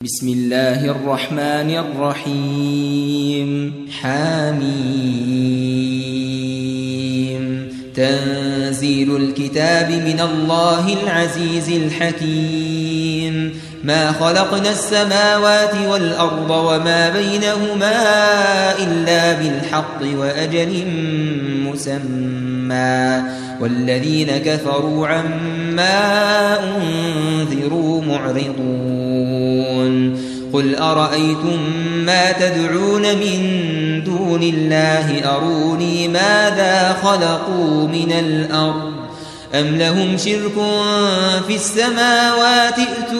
بسم الله الرحمن الرحيم حميم تنزيل الكتاب من الله العزيز الحكيم ما خلقنا السماوات والأرض وما بينهما إلا بالحق وأجل مسمى والذين كفروا عما أنذروا معرضون قل أرأيتم ما تدعون من دون الله أروني ماذا خلقوا من الأرض أم لهم شرك في السماوات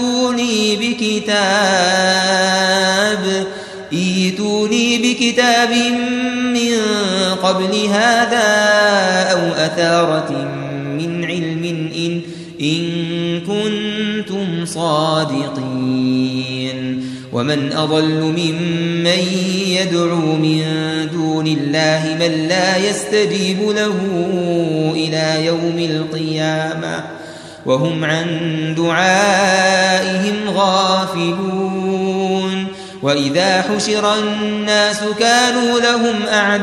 ائتوني بكتاب من قبل هذا أو أثارة من علم إن كنتم صادقين ومن أضل ممن يدعو من دون الله من لا يستجيب له إلى يوم القيامة وهم عن دعائهم غافلون وإذا حشر الناس كانوا لهم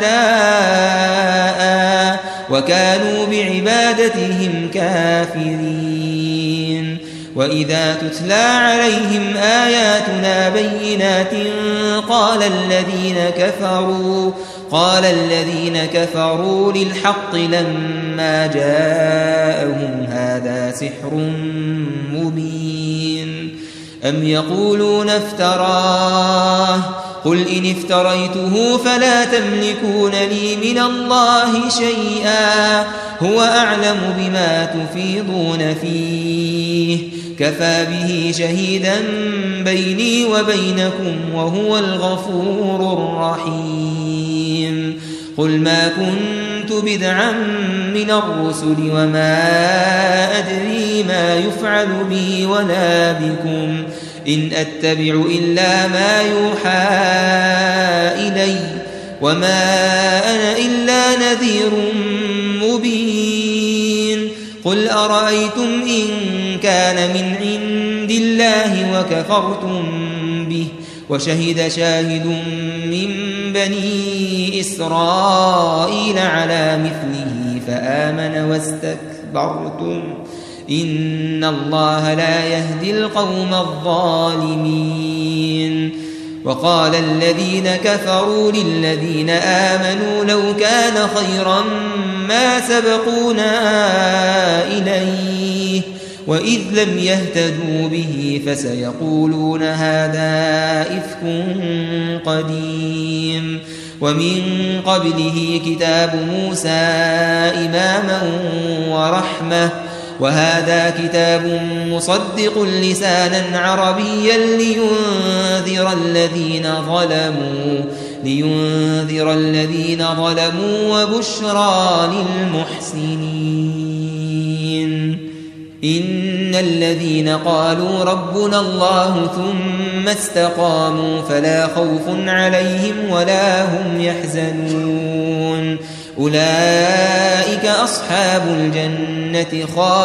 أعداء وكانوا بعبادتهم كافرين وإذا تتلى عليهم آياتنا بينات قال الذين كفروا للحق لما جاءهم هذا سحر مبين أم يقولون افتراه قل إن افتريته فلا تملكون لي من الله شيئا هو أعلم بما تفيضون فيه كفى به شهيدا بيني وبينكم وهو الغفور الرحيم قل ما كنت بدعا من الرسل وما أدري ما يفعل بي ولا بكم إن أتبع إلا ما يوحى إلي وما أنا إلا نذير مبين قل أرأيتم إن كان من عند الله وكفرتم به وشهد شاهد من بني إسرائيل على مثله فآمن واستكبرتم إن الله لا يهدي القوم الظالمين وقال الذين كفروا للذين آمنوا لو كان خيرا ما سبقونا إليه وإذ لم يهتدوا به فسيقولون هذا إفك قديم ومن قبله كتاب موسى إماما ورحمة وهذا كتاب مصدق لسانا عربيا لينذر الذين ظلموا وبشرى للمحسنين إن الذين قالوا ربنا الله ثم استقاموا فلا خوف عليهم ولا هم يحزنون أولئك أصحاب الجنة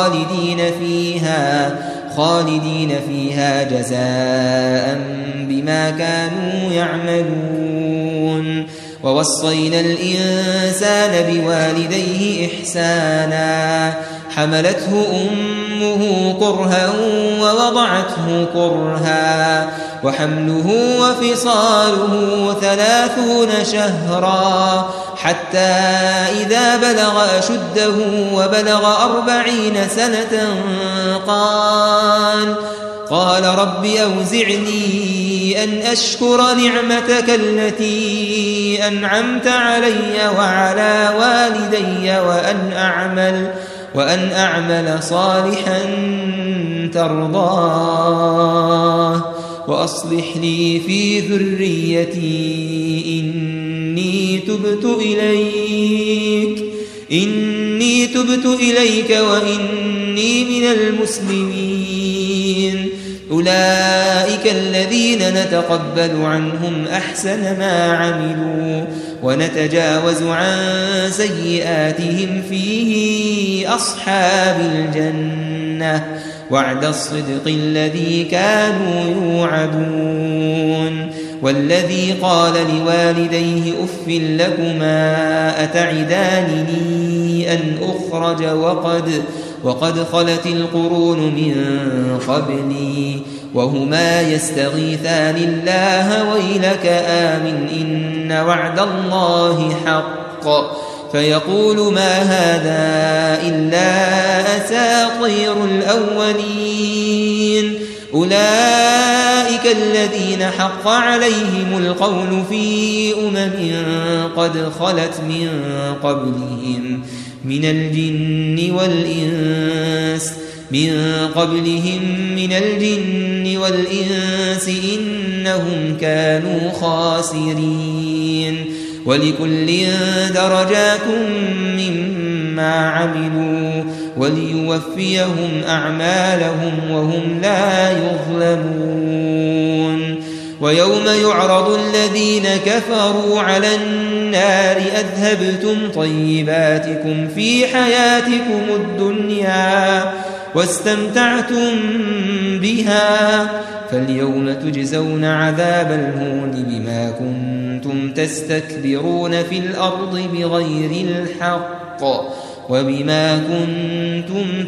خالدين فيها جزاء بما كانوا يعملون ووصينا الإنسان بوالديه إحسانا حملته أمه كرها ووضعته كرها وحمله وفصاله 30 شهرا حتى إذا بلغ أشده وبلغ 40 سنة قال رب أوزعني أن أشكر نعمتك التي أنعمت علي وعلى والدي وأن أعمل صالحا ترضاه وأصلح لي في ذريتي إني تبت إليك وإني من المسلمين أولئك الذين نتقبل عنهم أحسن ما عملوا ونتجاوز عن سيئاتهم في أصحاب الجنة وعد الصدق الذي كانوا يوعدون والذي قال لوالديه أف لكما أتعدانني أن أخرج وقد خلت القرون من قبلي وهما يستغيثان الله ويلك آمن إن وعد الله حق فيقول ما هذا إلا أساطير الأولين أولئك الذين حق عليهم القول في قد خلت من قبلهم من الجن والإنس إنهم كانوا خاسرين ولكل درجات مما عملوا وليوفيهم أعمالهم وهم لا يظلمون ويوم يعرض الذين كفروا على النار أذهبتم طيباتكم في حياتكم الدنيا واستمتعتم بها فاليوم تجزون عذاب الهون بما كنتم تستكبرون في الأرض بغير الحق وبما كنتم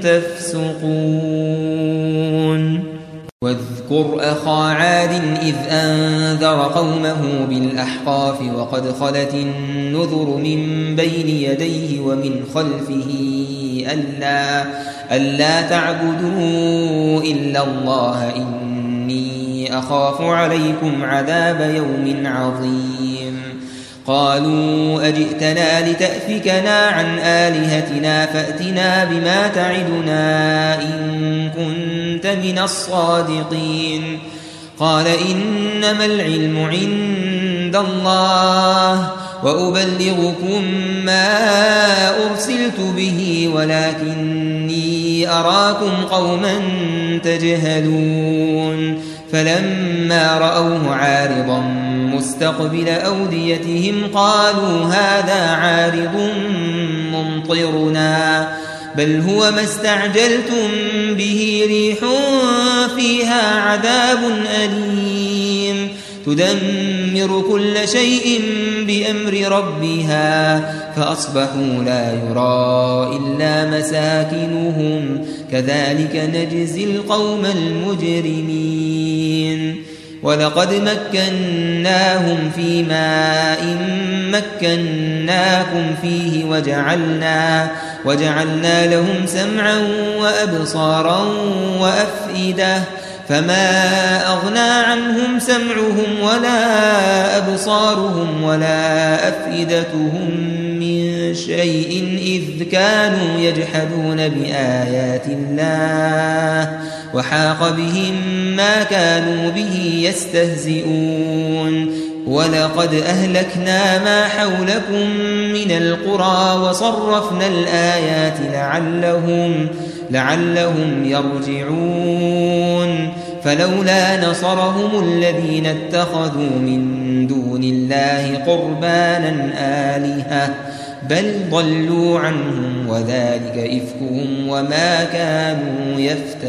تفسقون واذكر أخا عاد إذ أنذر قومه بالأحقاف وقد خلت النذر من بين يديه ومن خلفه ألا تعبدوا إلا الله إني أخاف عليكم عذاب يوم عظيم قالوا أجئتنا لتأفكنا عن آلهتنا فأتنا بما تعدنا إن كنت من الصادقين قال إنما العلم عند الله وأبلغكم ما أرسلت به ولكني أراكم قوما تجهلون فلما رأوه عارضا مستقبل أوديتهم قالوا هذا عارض ممطرنا بل هو ما استعجلتم به ريح فيها عذاب أليم تدمر كل شيء بأمر ربها فأصبحوا لا يرى إلا مساكنهم كذلك نجزي القوم المجرمين ولقد مكناهم في ماء مكناكم فيه وجعلنا لهم سمعا وأبصارا وأفئدة فما أغنى عنهم سمعهم ولا أبصارهم ولا أفئدتهم من شيء إذ كانوا يجحدون بآيات الله وحاق بهم ما كانوا به يستهزئون ولقد أهلكنا ما حولكم من القرى وصرفنا الآيات لعلهم يرجعون فلولا نصرهم الذين اتخذوا من دون الله قربانا آلهة بل ضلوا عنهم وذلك إفكهم وما كانوا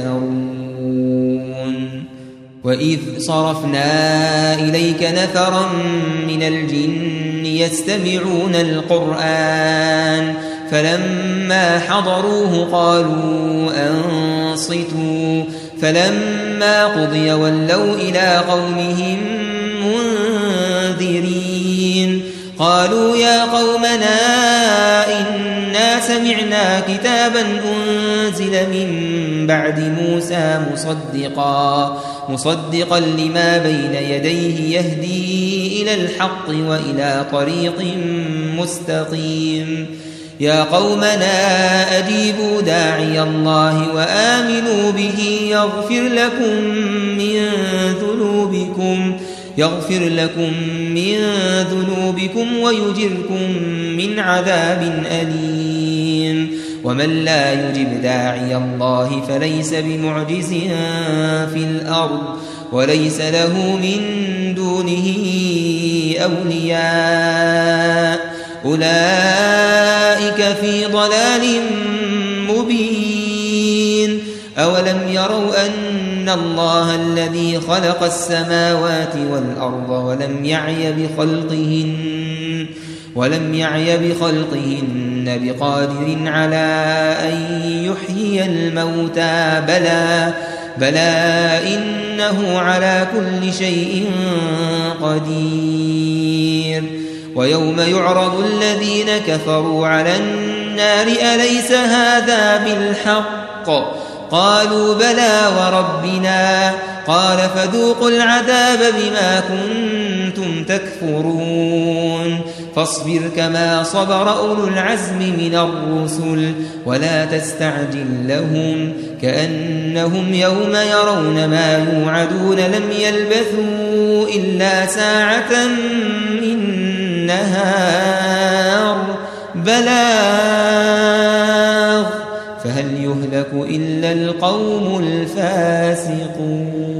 يفترون وإذ صرفنا إليك نفرا من الجن يستمعون القرآن فلما حضروه قالوا أنصتوا فلما قضي ولوا إلى قومهم منذرين قالوا يا قومنا إنا سمعنا كتابا أنزل من بعد موسى مصدقا لما بين يديه يهدي إلى الحق وإلى طريق مستقيم يا قومنا أجيبوا داعي الله وآمنوا به يغفر لكم من ذنوبكم ويجركم من عذاب أليم ومن لا يجب داعي الله فليس بمعجز في الأرض وليس له من دونه أولياء أولئك في ضلال مبين أولم يروا أن الله الذي خلق السماوات والأرض ولم يعي بخلقهن بقادر على أن يحيي الموتى بلى إنه على كل شيء قدير ويوم يعرض الذين كفروا على النار أليس هذا بالحق قالوا بلى وربنا قال فذوقوا العذاب بما كنتم تكفرون فاصبر كما صبر أولو العزم من الرسل ولا تستعجل لهم كأنهم يوم يرون ما يوعدون لم يلبثوا إلا ساعة من نهار بلاغ فهل يهلك إلا القوم الفاسقون